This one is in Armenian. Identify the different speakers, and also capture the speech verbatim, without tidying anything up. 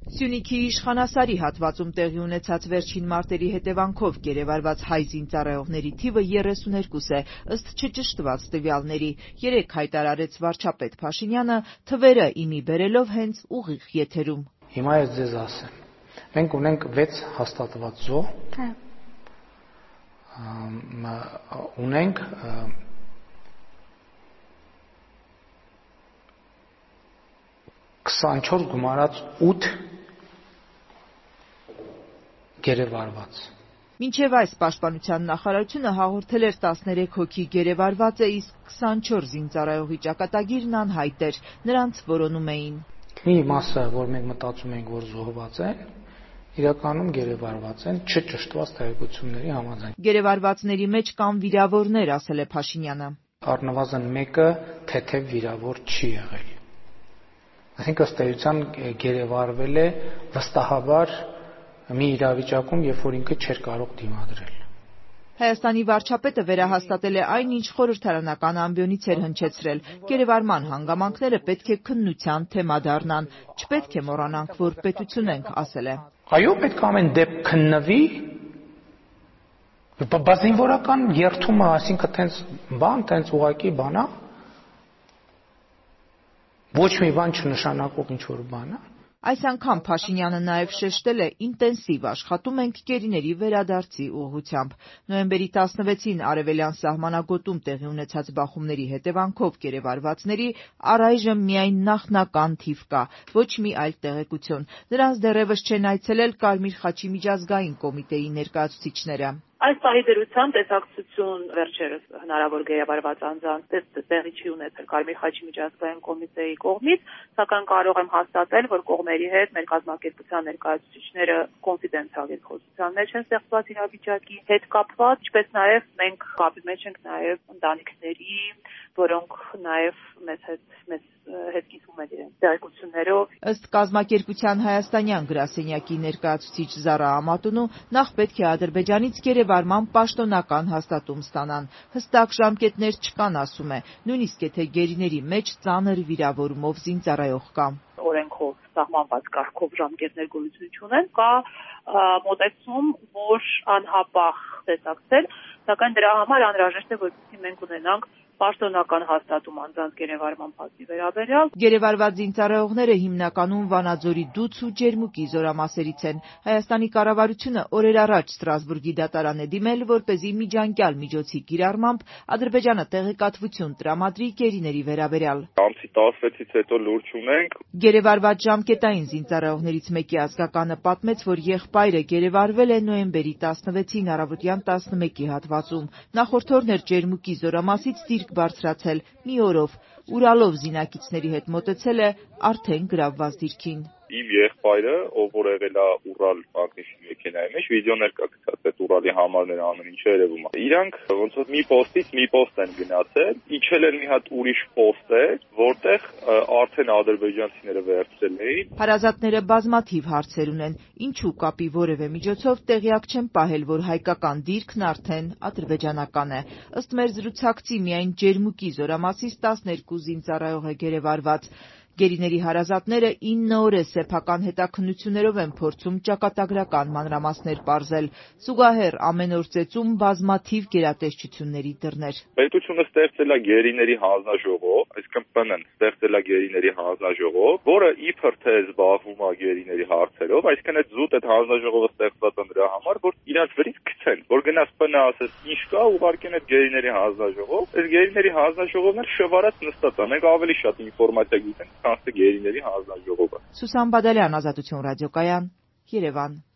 Speaker 1: Սյունիքի Իշխանասարի հատվածում տեղի ունեցած վերջին մարտերի հետևանքով գերեվարված հայ զինծառայողների թիվը երեսուներկու է, ըստ չճշտված տվյալների։ Երեկ հայտարարեց վարչապետ Փաշինյանը, թվերը իմի բերելով հենց ուղիղ եթերում։
Speaker 2: Հիմա ես ձեզ ասեմ, մենք ունենք վեց հաստատված զոհ, ունենք քսանչորս գումարած ութ գերեվարված։
Speaker 1: Մինչև այս պաշտպանության նախարարությունը հաղորդել էր տասներեք հոգի գերեվարված է, իսկ քսանչորս զինծառայողի ճակատագիրն անհայտ էր, նրանց որոնում էին։
Speaker 2: Մի մասը, որ մենք մտածում ենք, որ զոհված են, իրականում գերեվարված են չճշտված տեղեկությունների համաձայն։
Speaker 1: Գերեվարվածների մեջ կան վիրավորներ, ասել է Փաշինյանը։
Speaker 2: Առնվազն մեկը թեթև վիրավոր չի եղել։ Այսինքն ըստ էության գերեվարվել է վստահաբար մի իրավիճակում, երբ որ ինքը չէր կարող դիմադրել։
Speaker 1: Հայաստանի վարչապետը վերահաստատել է այն, ինչ խորհրդարանական ամբիոնից էր հնչեցրել։ Գերեվարման հանգամանքները պետք է քննության թեմա դառնան։ Չպետք է մոռանանք, որ պետություն ենք, ասել է։
Speaker 2: Այո, պետք է ամեն դեպք քննվի, բայց զինվորական երթումը, այսինքն տենց բան, տենց ուղղակի բան է, ոչ մի բան չնշանակող ինչ-որ բան է։
Speaker 1: Այս անգամ Փաշինյանը նաև շեշտել է, ինտենսիվ աշխատում ենք գերիների վերադարձի ուղղությամբ։ Նոյեմբերի տասնվեցին արևելյան սահմանագոտում տեղի ունեցած բախումների հետևանքով գերեվարվածների առայժմ միայն նախնական թիվ կա, ոչ մի այլ տեղեկություն։ Նրանց դեռևս չեն այցելել Կարմիր խաչի միջազգային կոմիտեի ներկայացուցիչները։
Speaker 3: Այս պահի դրությամբ տեսակցություն վերջերս հնարավոր գերեվարված անձանց տեղի չի ունեցել Կարմիր խաչի միջազգային կոմիտեի կողմից, սակայն կարող եմ հաստատել, որ կողմերի հետ մեր կազմակերպության ներկայացուցիչները կոնֆիդենցիալ երկխոսության մեջ են ստեղծված իրավիճակի հետ կապված, ինչպես նաև մենք կապի մեջ ենք նաև ընտանիքների, որոնք նաև մեզ հետ մեզ հետ կիսվում են իրենց տեղեկություններով։
Speaker 1: Ըստ կազմակերպության հայաստանյան գրասենյակի ներկայացուցիչ Զարա Ամատունու, նախ պետք է Ադրբեջանից գերեվարման պաշտոնական հաստատում ստանան։ Հստակ ժամկետներ չկան, ասում է, նույնիսկ եթե գերիների մեջ ծանր վիրավորումով զինծառայող կա։
Speaker 3: Օրենքով սահմանված կարգով ժամկետներ գոյություն չունեն, կա մոտեցում, որ անհապաղ տեսակցել, սակայն դրա համար անհրաժեշտ է, որպեսզի մենք ունենանք պաշտոնական հաստատում անձանց գերեվարման փաստի վերաբերյալ։
Speaker 1: Գերեվարված զինծառայողները հիմնականում Վանաձորի Դուց ու Ջերմուկի զորամասերից են։ Հայաստանի կառավարությունը օրեր առաջ Ստրասբուրգի դատարան է դիմել, որպեսզի միջանկյալ միջոցի կիրառմամբ Ադրբեջանը տեղեկատվություն տրամադրի գերիների վերաբերյալ։
Speaker 4: Ամսի տասնվեցից հետո լուրջ ունենք։
Speaker 1: Գերեվարված ժամկետային զինծառայողներից մեկի ազգականը պատմեց, որ եղբայրը գերեվարվել է նոյեմբերի տասնվեցին առավոտյան տասնմեկի հատվածում։ Նախորդ օրն էր Ջերմուկի զորամասից դիրք բարձրացել, մի օրով Ուրալով զինակիցների հետ մոտեցել է արդեն գրավված դիրքին։
Speaker 4: Իմ եղբայրը, ով որ եղել է Ուրալ մագնիսի մեքենայի մեջ, վիդեոներ կա գցած, այդ Ուրալի համարները ամեն ինչը երևում է։ Իրանք ոնց որ մի պոստից մի պոստ են գնացել, իջել են մի հատ ուրիշ պոստ է, որտեղ արդեն ադրբեջանցիները վերցրել էին։
Speaker 1: Հարազատները բազմաթիվ հարցեր ունեն, ինչու կապի որևէ միջոցով տեղյակ չեն պահել, որ հայկական դիրքն արդեն ադրբեջանական է։ Ըստ մեր զրուցակցի միայն Ջերմուկի զորամասից տասներկու զինծառայող է գերեվարված։ Գերիների հարազատները ինը օր է սեփական հետաքննություններով են փորձում ճակատագրական մանրամասներ պարզել։ Զուգահեռ ամեն օր ծեծում բազմաթիվ գերատեսչությունների դռներ։
Speaker 4: Պետությունը ստեղծել է գերիների հանձնաժողով, այսինքն ՊՆ-ն ստեղծել է գերիների հանձնաժողով, որը իբր թե զբաղվում է գերիների հարցերով, այսինքն այդ զուտ այդ հանձնաժողովը ստեղծված է նրա համար, որ իրաց վրից գցեն, որ գնաց ՊՆ-ը ասես ինչ կա, ուղարկեն այդ գերիների հանձնաժողով, այս գերիների հանձնաժողովն էլ շվարած նստած է, մենք ավելի շատ ինֆորմացիա գիտենք, քան գերիների հանձնաժողովը։
Speaker 1: Սուսան Բադալյան, Ազատություն ռադիոկայան, Երևան։